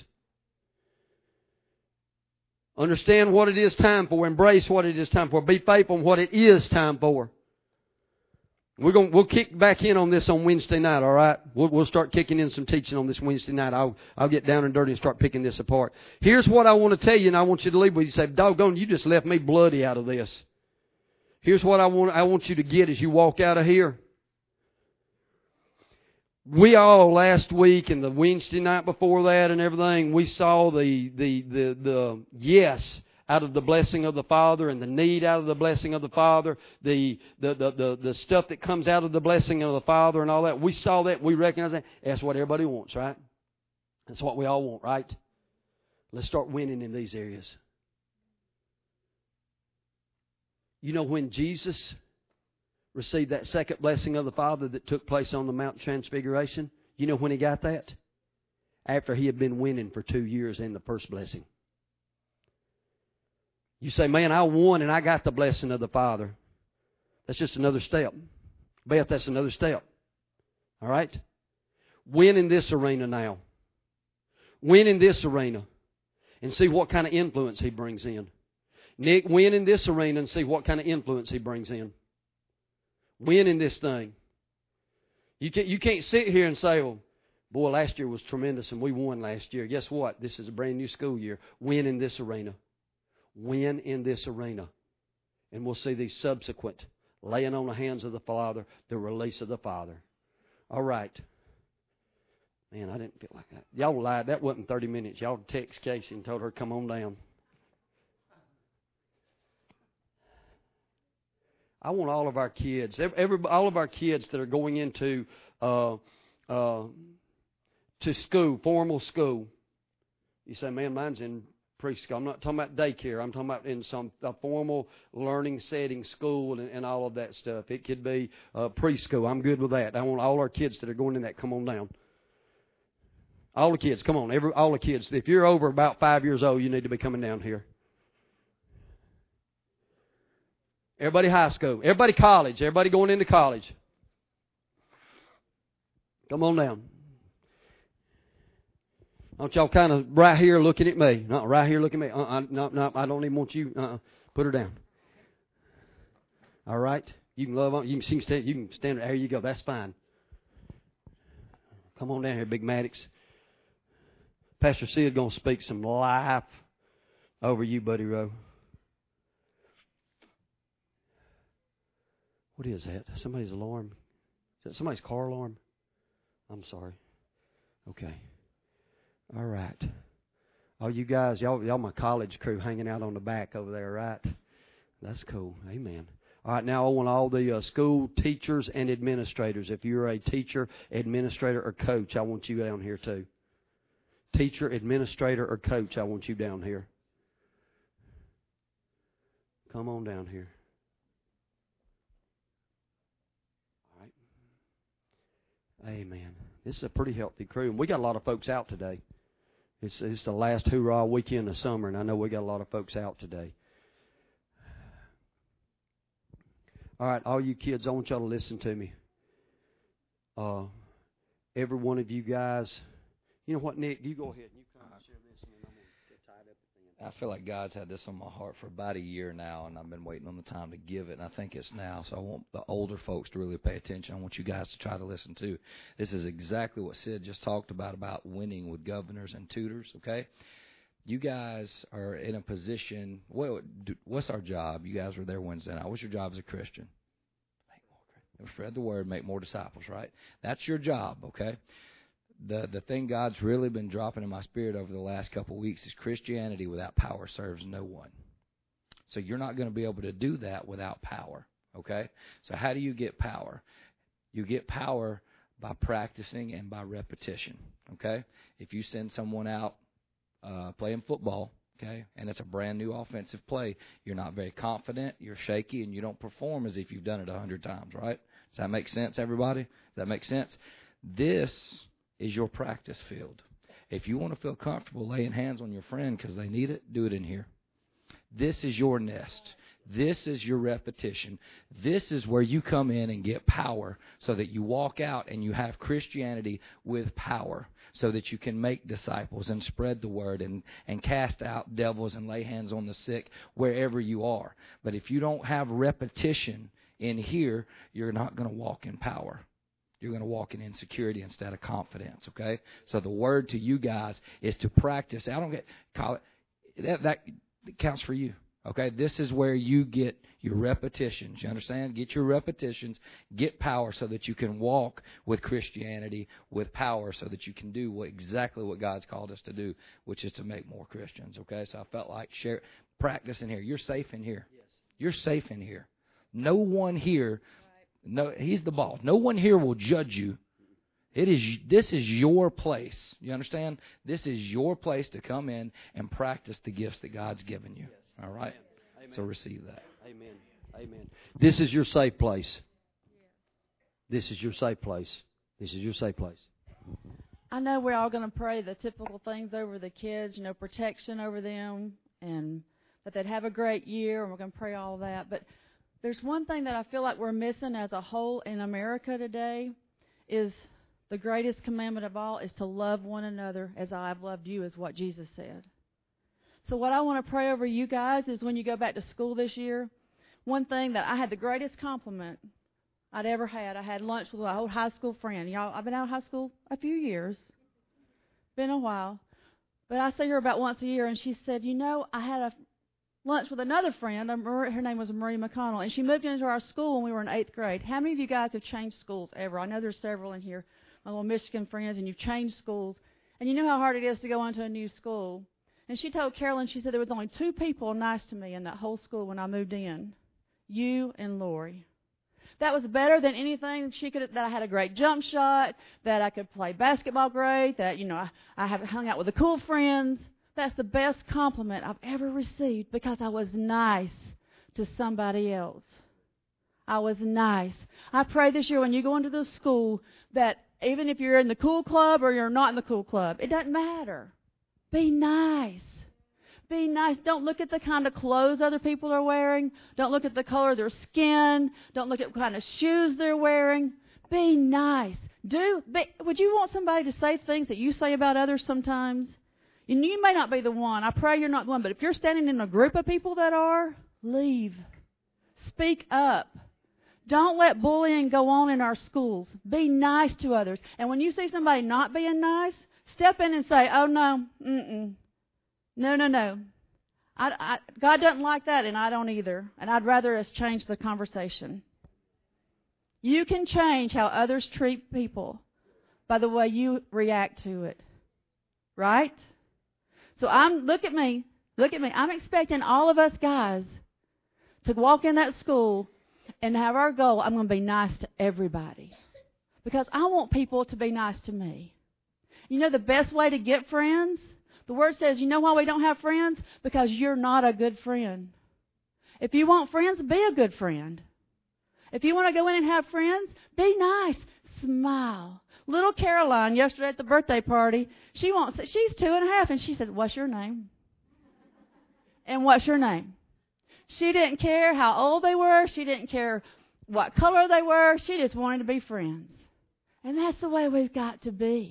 Understand what it is time for. Embrace what it is time for. Be faithful in what it is time for. We'll kick back in on this on Wednesday night, all right? We'll start kicking in some teaching on this Wednesday night. I'll get down and dirty and start picking this apart. Here's what I want to tell you, and I want you to leave with you. Say, doggone, you just left me bloody out of this. Here's what I want you to get as you walk out of here. We all last week and the Wednesday night before that and everything, we saw the yes out of the blessing of the Father and the need out of the blessing of the Father, the stuff that comes out of the blessing of the Father and all that. We saw that. We recognize that. That's what everybody wants, right? That's what we all want, right? Let's start winning in these areas. You know, when Jesus received that second blessing of the Father that took place on the Mount Transfiguration, you know when He got that? After He had been winning for 2 years in the first blessing. You say, man, I won and I got the blessing of the Father. That's just another step. Beth, that's another step. All right? Win in this arena now. Win in this arena. And see what kind of influence He brings in. Nick, win in this arena and see what kind of influence He brings in. Win in this thing. You can't sit here and say, well, boy, last year was tremendous and we won last year. Guess what? This is a brand new school year. Win in this arena. Win in this arena. And we'll see these subsequent laying on the hands of the Father, the release of the Father. All right. Man, I didn't feel like that. Y'all lied. That wasn't 30 minutes. Y'all text Casey and told her, come on down. I want all of our kids, all of our kids that are going into to school, formal school. You say, man, mine's in preschool. I'm not talking about daycare. I'm talking about in a formal learning setting, school, and all of that stuff. It could be preschool. I'm good with that. I want all our kids that are going in that, come on down. All the kids, come on. All the kids. If you're over about 5 years old, you need to be coming down here. Everybody high school. Everybody college. Everybody going into college. Come on down. Don't y'all kind of right here looking at me. No, right here looking at me. No, I don't even want you. Put her down. All right? You can love on. You can stand. There you go. That's fine. Come on down here, Big Maddox. Pastor Sid going to speak some life over you, Buddy Rowe. What is that? Somebody's alarm? Is that somebody's car alarm? I'm sorry. Okay. All right. Oh, you guys, y'all my college crew hanging out on the back over there, right? That's cool. Amen. All right, now I want all the school teachers and administrators. If you're a teacher, administrator, or coach, I want you down here too. Teacher, administrator, or coach, I want you down here. Come on down here. Amen. This is a pretty healthy crew. And we got a lot of folks out today. It's the last hoorah weekend of summer, and I know we got a lot of folks out today. All right, all you kids, I want y'all to listen to me. Every one of you guys, you know what, Nick? You go ahead and you come and share this, and then I'm going to get tied up at the end. I feel like God's had this on my heart for about a year now, and I've been waiting on the time to give it, and I think it's now. So I want the older folks to really pay attention. I want you guys to try to listen too. This is exactly what Sid just talked about winning with governors and tutors, okay? You guys are in a position, what's our job? You guys were there Wednesday night. What's your job as a Christian? Make more Christians. Spread the word, make more disciples, right? That's your job, okay? The thing God's really been dropping in my spirit over the last couple of weeks is Christianity without power serves no one. So you're not going to be able to do that without power, okay? So how do you get power? You get power by practicing and by repetition, okay? If you send someone out playing football, okay, and it's a brand new offensive play, you're not very confident, you're shaky, and you don't perform as if you've done it 100 times, right? Does that make sense, everybody? Does that make sense? This is your practice field. If you want to feel comfortable laying hands on your friend because they need it, do it in here. This is your nest. This is your repetition. This is where you come in and get power so that you walk out and you have Christianity with power so that you can make disciples and spread the word and cast out devils and lay hands on the sick wherever you are. But if you don't have repetition in here, you're not going to walk in power. You're going to walk in insecurity instead of confidence, okay? So the word to you guys is to practice. I don't call it that counts for you, okay? This is where you get your repetitions. You understand? Get your repetitions, get power so that you can walk with Christianity with power so that you can do exactly what God's called us to do, which is to make more Christians, okay? So I felt like practice in here. You're safe in here. Yes. You're safe in here. No one here. No, he's the boss. No one here will judge you. This is your place. You understand? This is your place to come in and practice the gifts that God's given you. Yes. All right? Amen. So receive that. Amen. Amen. This is your safe place. This is your safe place. This is your safe place. I know we're all going to pray the typical things over the kids, protection over them, and that they'd have a great year, and we're going to pray all that. But there's one thing that I feel like we're missing as a whole in America today is the greatest commandment of all is to love one another as I have loved you, is what Jesus said. So what I want to pray over you guys is when you go back to school this year, one thing that I had the greatest compliment I'd ever had. I had lunch with my old high school friend. Y'all, I've been out of high school a few years. Been a while. But I see her about once a year, and she said, I had a lunch with another friend. Her name was Marie McConnell, and she moved into our school when we were in 8th grade. How many of you guys have changed schools ever? I know there's several in here, my little Michigan friends, and you've changed schools. And you know how hard it is to go into a new school. And she told Carolyn, she said there was only 2 people nice to me in that whole school when I moved in. You and Lori. That was better than anything that I had a great jump shot, that I could play basketball great, that, I have hung out with the cool friends. That's the best compliment I've ever received because I was nice to somebody else. I was nice. I pray this year when you go into the school that even if you're in the cool club or you're not in the cool club, it doesn't matter. Be nice. Be nice. Don't look at the kind of clothes other people are wearing. Don't look at the color of their skin. Don't look at what kind of shoes they're wearing. Be nice. Would you want somebody to say things that you say about others sometimes? You may not be the one. I pray you're not the one. But if you're standing in a group of people that are, leave. Speak up. Don't let bullying go on in our schools. Be nice to others. And when you see somebody not being nice, step in and say, oh, no, no. God doesn't like that, and I don't either. And I'd rather us change the conversation. You can change how others treat people by the way you react to it. Right? So look at me. I'm expecting all of us guys to walk in that school and have our goal, I'm going to be nice to everybody. Because I want people to be nice to me. The best way to get friends, the Word says, you know why we don't have friends? Because you're not a good friend. If you want friends, be a good friend. If you want to go in and have friends, be nice. Smile. Little Caroline, yesterday at the birthday party, she's 2.5, and she said, what's your name? And what's your name? She didn't care how old they were. She didn't care what color they were. She just wanted to be friends. And that's the way we've got to be.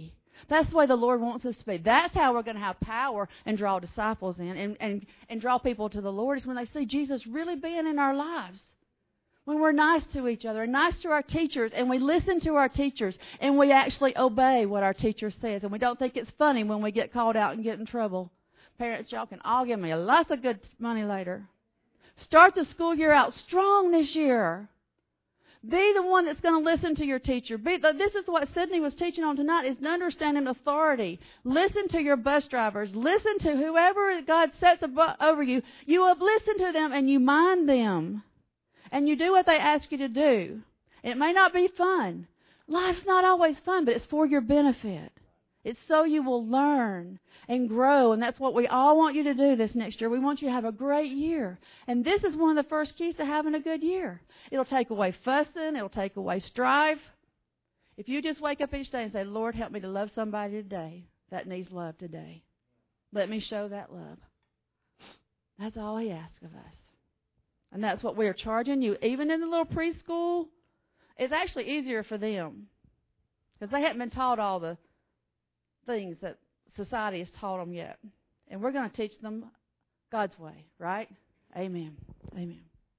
That's the way the Lord wants us to be. That's how we're going to have power and draw disciples in and draw people to the Lord, is when they see Jesus really being in our lives. When we're nice to each other and nice to our teachers, and we listen to our teachers, and we actually obey what our teacher says, and we don't think it's funny when we get called out and get in trouble. Parents, y'all can all give me lots of good money later. Start the school year out strong this year. Be the one that's going to listen to your teacher. This is what Sydney was teaching on tonight, is understanding authority. Listen to your bus drivers. Listen to whoever God sets over you. You listen to them and you mind them. And you do what they ask you to do. It may not be fun. Life's not always fun, but it's for your benefit. It's so you will learn and grow, and that's what we all want you to do this next year. We want you to have a great year. And this is one of the first keys to having a good year. It'll take away fussing. It'll take away strife. If you just wake up each day and say, Lord, help me to love somebody today that needs love today. Let me show that love. That's all He asks of us. And that's what we're charging you. Even in the little preschool, it's actually easier for them, because they haven't been taught all the things that society has taught them yet. And we're going to teach them God's way, right? Amen. Amen.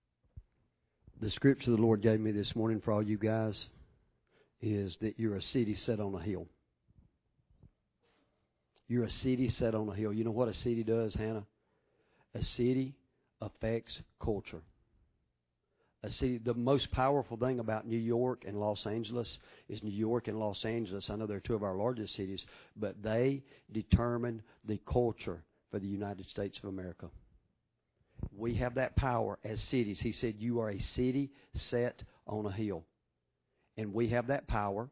The scripture the Lord gave me this morning for all you guys is that you're a city set on a hill. You're a city set on a hill. You know what a city does, Hannah? A city affects culture. A city, the most powerful thing about New York and Los Angeles is New York and Los Angeles. I know they're two of our largest cities, but they determine the culture for the United States of America. We have that power as cities. He said, you are a city set on a hill. And we have that power.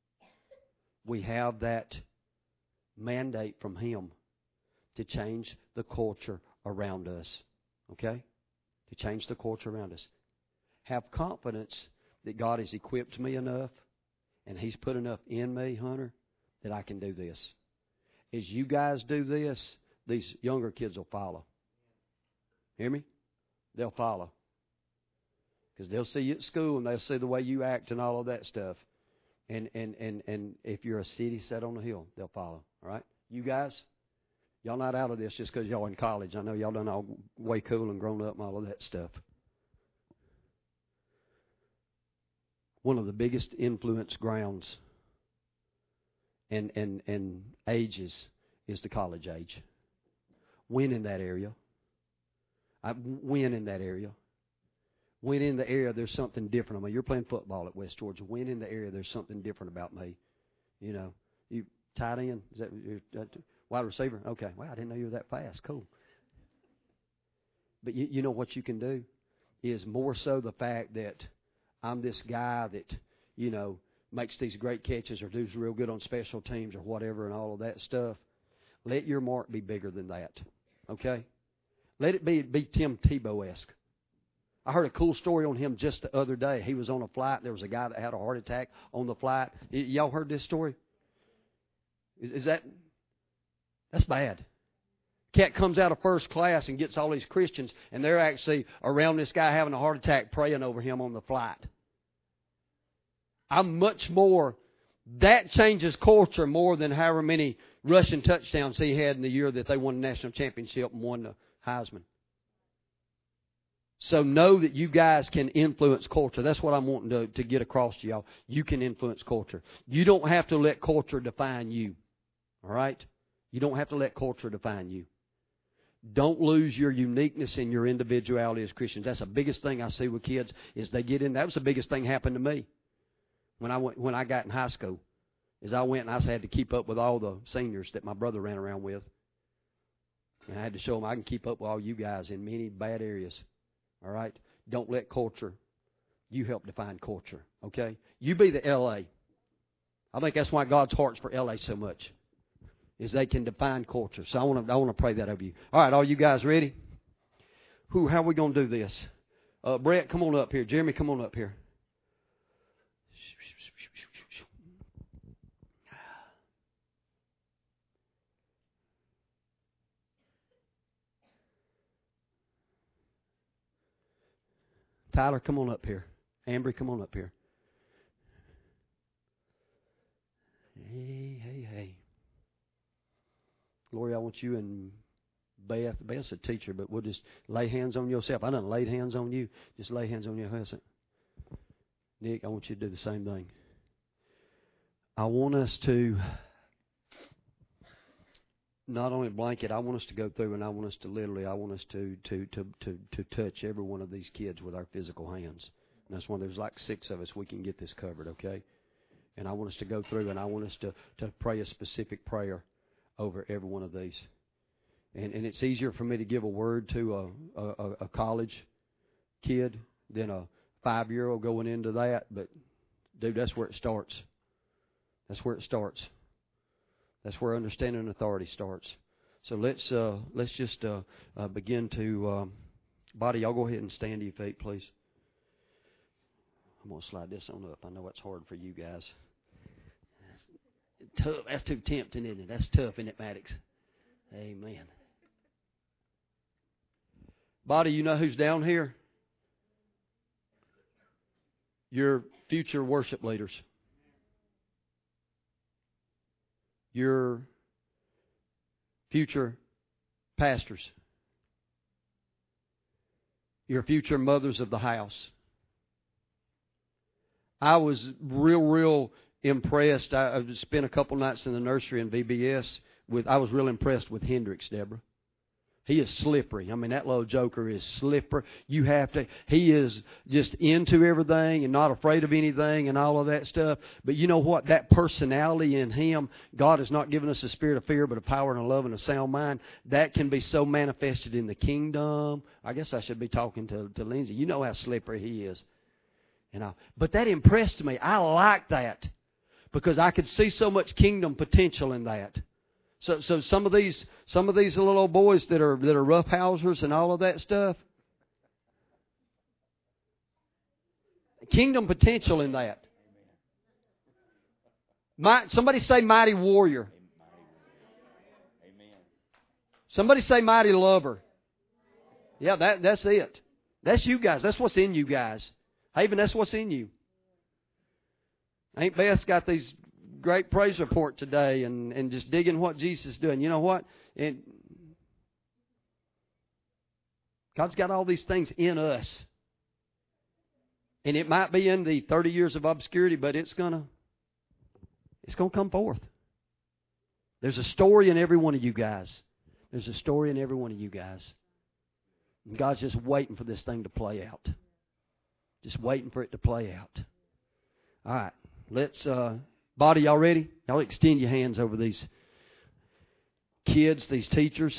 We have that mandate from Him to change the culture around us. Okay? To change the culture around us. Have confidence that God has equipped me enough and He's put enough in me, Hunter, that I can do this. As you guys do this, these younger kids will follow. Hear me? They'll follow. Because they'll see you at school and they'll see the way you act and all of that stuff. And if you're a city set on a hill, they'll follow. All right? You guys, y'all not out of this just because y'all in college. I know y'all done all way cool and grown up and all of that stuff. One of the biggest influence grounds and ages is the college age. Win in that area. Win in that area. Win in the area, there's something different. I mean, you're playing football at West Georgia. Win in the area, there's something different about me. You know, you tight end? Is that wide receiver? Okay. Wow, I didn't know you were that fast. Cool. But you know what you can do is more so the fact that I'm this guy that, you know, makes these great catches or does real good on special teams or whatever and all of that stuff. Let your mark be bigger than that. Okay? Let it be Tim Tebow-esque. I heard a cool story on him just the other day. He was on a flight. There was a guy that had a heart attack on the flight. Y'all heard this story? Is that's bad. Cat comes out of first class and gets all these Christians, and they're actually around this guy having a heart attack praying over him on the flight. I'm much more, that changes culture more than however many rushing touchdowns he had in the year that they won the national championship and won the Heisman. So know that you guys can influence culture. That's what I'm wanting to get across to y'all. You can influence culture. You don't have to let culture define you. All right? You don't have to let culture define you. Don't lose your uniqueness and your individuality as Christians. That's the biggest thing I see with kids is they get in. That was the biggest thing happened to me when I got in high school. Is I went and I had to keep up with all the seniors that my brother ran around with. And I had to show them I can keep up with all you guys in many bad areas. All right? Don't let culture. You help define culture. Okay? You be the L.A. I think that's why God's heart's for L.A. so much. Is they can define culture. So I want to pray that over you. All right, are you guys ready? How are we going to do this? Brett, come on up here. Jeremy, come on up here. Tyler, come on up here. Ambry, come on up here. Hey. Lori, I want you and Beth. Beth's a teacher, but we'll just lay hands on yourself. I done laid hands on you. Just lay hands on your husband. Nick, I want you to do the same thing. I want us to not only blanket, I want us to go through, and I want us to literally, I want us to touch every one of these kids with our physical hands. And that's why there's like 6 of us. We can get this covered, okay? And I want us to go through, and I want us to pray a specific prayer over every one of these. And it's easier for me to give a word to a college kid than a 5-year-old going into that. But, dude, that's where it starts. That's where it starts. That's where understanding and authority starts. So let's just begin to, Body, y'all go ahead and stand to your feet, please. I'm going to slide this on up. I know it's hard for you guys. That's tough. That's too tempting, isn't it? That's tough, isn't it, Maddox? Amen. Body, you know who's down here? Your future worship leaders. Your future pastors. Your future mothers of the house. I was real impressed. I spent a couple nights in the nursery in VBS. I was real impressed with Hendrix, Deborah. He is slippery. I mean, that little joker is slippery. He is just into everything and not afraid of anything and all of that stuff. But you know what? That personality in him, God has not given us a spirit of fear, but a power and a love and a sound mind. That can be so manifested in the kingdom. I guess I should be talking to Lindsay. You know how slippery he is. But that impressed me. I like that because I could see so much kingdom potential in that. So some of these little old boys that are roughhousers and all of that stuff, kingdom potential in that. Somebody say mighty warrior. Somebody say mighty lover. Yeah, that's it. That's you guys. That's what's in you guys. Haven, that's what's in you. Ain't Beth got these great praise report today and just digging what Jesus is doing. You know what? God's got all these things in us. And it might be in the 30 years of obscurity, but it's gonna come forth. There's a story in every one of you guys. There's a story in every one of you guys. And God's just waiting for this thing to play out. Just waiting for it to play out. All right. Let's... Body, y'all ready? Y'all extend your hands over these kids, these teachers.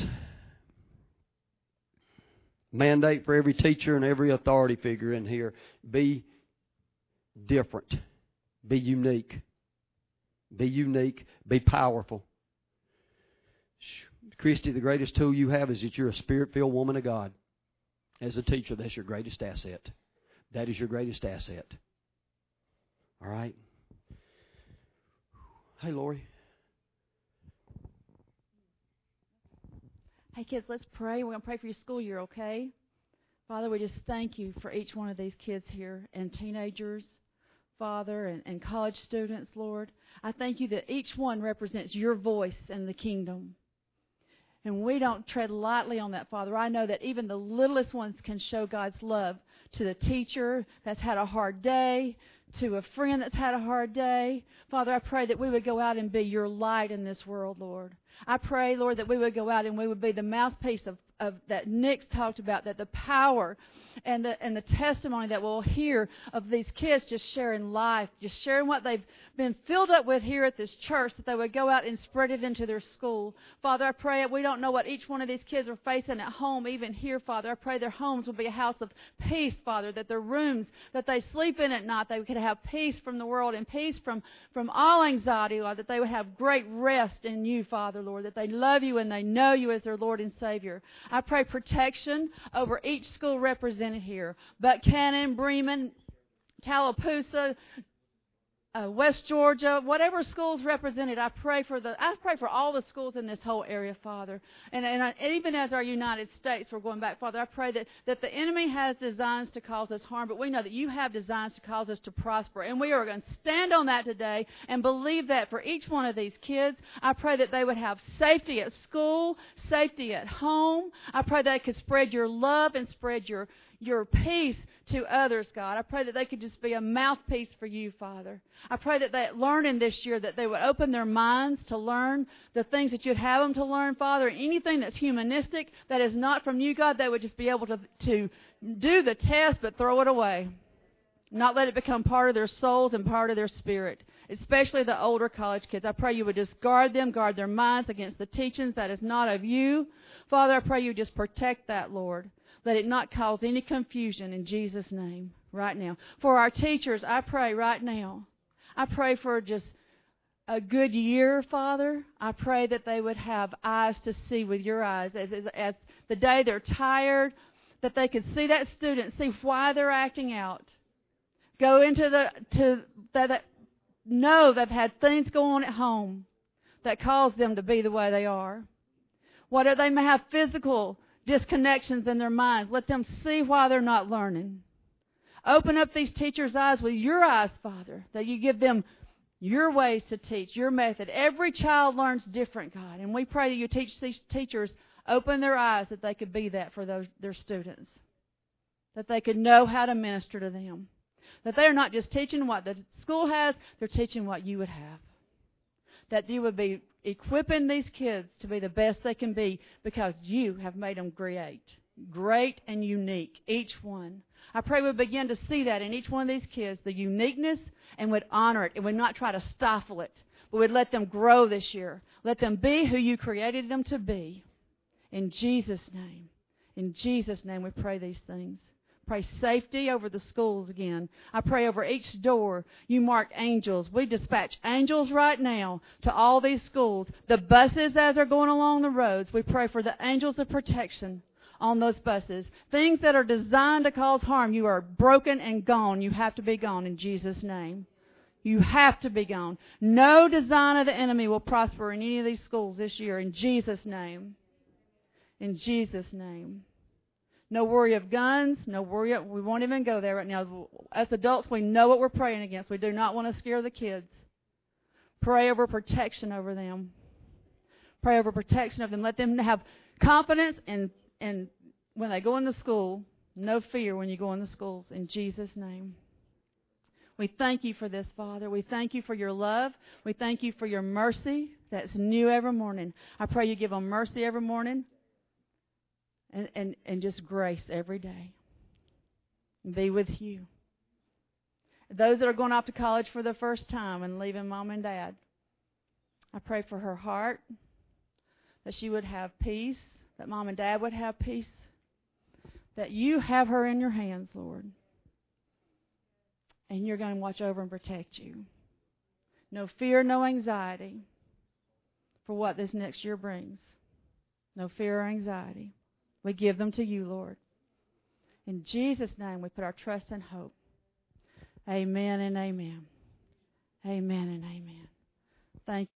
Mandate for every teacher and every authority figure in here. Be different. Be unique. Be unique. Be powerful. Christy, the greatest tool you have is that you're a spirit-filled woman of God. As a teacher, that's your greatest asset. That is your greatest asset. All right? Hey, Lori. Hey, kids, let's pray. We're going to pray for your school year, okay? Father, we just thank you for each one of these kids here and teenagers, Father, and college students, Lord. I thank you that each one represents your voice in the kingdom. And we don't tread lightly on that, Father. I know that even the littlest ones can show God's love to the teacher that's had a hard day, to a friend that's had a hard day. Father, I pray that we would go out and be your light in this world, Lord. I pray, Lord, that we would go out and we would be the mouthpiece of that Nick's talked about, that the power and the testimony that we'll hear of these kids just sharing life, just sharing what they've been filled up with here at this church, that they would go out and spread it into their school. Father, I pray we don't know what each one of these kids are facing at home, even here, Father. I pray their homes will be a house of peace, Father, that their rooms that they sleep in at night, they could have peace from the world and peace from all anxiety, Lord, that they would have great rest in you, Father, Lord, that they love you and they know you as their Lord and Savior. I pray protection over each school represented here. Buchanan, Bremen, Tallapoosa, West Georgia, whatever schools represented, I pray for all the schools in this whole area, Father. And even as our United States, we're going back, Father, I pray that the enemy has designs to cause us harm, but we know that you have designs to cause us to prosper. And we are going to stand on that today and believe that for each one of these kids. I pray that they would have safety at school, safety at home. I pray they could spread your love and spread your peace to others, God. I pray that they could just be a mouthpiece for you, Father. I pray that they learn in this year, that they would open their minds to learn the things that you'd have them to learn, Father. Anything that's humanistic, that is not from you, God, they would just be able to do the test but throw it away. Not let it become part of their souls and part of their spirit, especially the older college kids. I pray you would just guard them, guard their minds against the teachings that is not of you. Father, I pray you just protect that, Lord. Let it not cause any confusion in Jesus' name right now. For our teachers, I pray right now. I pray for just a good year, Father. I pray that they would have eyes to see with your eyes. As the day they're tired, that they could see that student, see why they're acting out. Go into know they've had things go on at home that cause them to be the way they are. Whether they may have physical disconnections in their minds, let them see why they're not learning. Open up these teachers' eyes with your eyes, Father, that you give them your ways to teach, your method. Every child learns different, God, and we pray that you teach these teachers, open their eyes that they could be that for their students, that they could know how to minister to them, that they're not just teaching what the school has, they're teaching what you would have, that you would be equipping these kids to be the best they can be because you have made them great and unique, each one. I pray we begin to see that in each one of these kids, the uniqueness, and would honor it and would not try to stifle it, but would let them grow this year. Let them be who you created them to be. In Jesus' name. In Jesus' name we pray these things. Pray safety over the schools again. I pray over each door you mark angels. We dispatch angels right now to all these schools. The buses as they're going along the roads, we pray for the angels of protection on those buses. Things that are designed to cause harm, you are broken and gone. You have to be gone in Jesus' name. You have to be gone. No design of the enemy will prosper in any of these schools this year in Jesus' name. In Jesus' name. No worry of guns, no worry. We won't even go there right now. As adults, we know what we're praying against. We do not want to scare the kids. Pray over protection over them. Pray over protection of them. Let them have confidence and when they go into school, no fear when you go into schools. In Jesus' name. We thank you for this, Father. We thank you for your love. We thank you for your mercy that's new every morning. I pray you give them mercy every morning. And just grace every day. Be with you. Those that are going off to college for the first time and leaving mom and dad, I pray for her heart, that she would have peace, that mom and dad would have peace, that you have her in your hands, Lord. And you're going to watch over and protect you. No fear, no anxiety for what this next year brings. No fear or anxiety. We give them to you, Lord. In Jesus' name, we put our trust and hope. Amen and amen. Amen and amen. Thank you.